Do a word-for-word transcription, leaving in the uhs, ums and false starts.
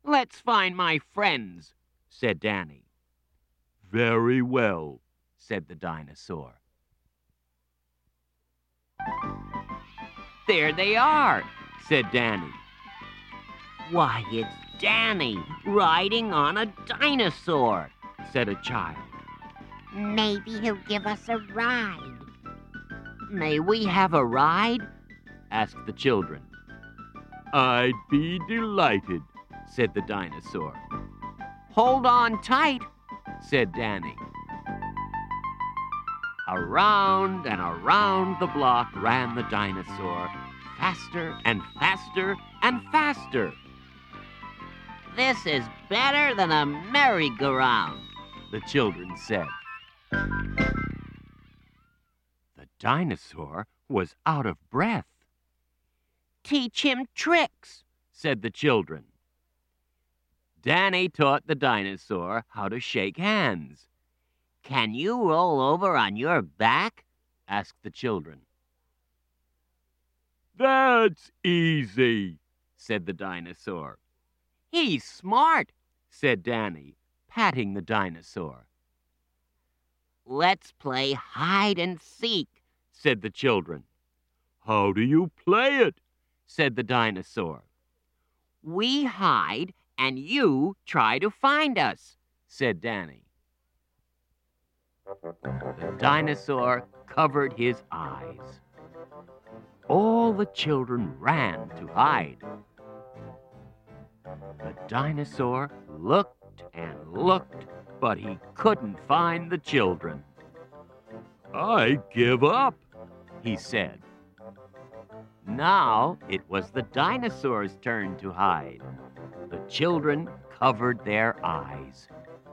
Let's find my friends, said Danny. Very well, said the dinosaur. There they are, said Danny. Why, it's Danny riding on a dinosaur, said a child. Maybe he'll give us a ride. May we have a ride? Asked the children. I'd be delighted, said the dinosaur. Hold on tight, said Danny. Around and around the block ran the dinosaur, faster and faster and faster. This is better than a merry-go-round, the children said. The dinosaur was out of breath. Teach him tricks, said the children. Danny taught the dinosaur how to shake hands. Can you roll over on your back? Asked the children. That's easy, said the dinosaur. He's smart, said Danny, patting the dinosaur. Let's play hide and seek, said the children. How do you play it? Said the dinosaur. We hide and you try to find us, said Danny. The dinosaur covered his eyes. All the children ran to hide. The dinosaur looked and looked, but he couldn't find the children. I give up, he said. Now it was the dinosaur's turn to hide. The children covered their eyes.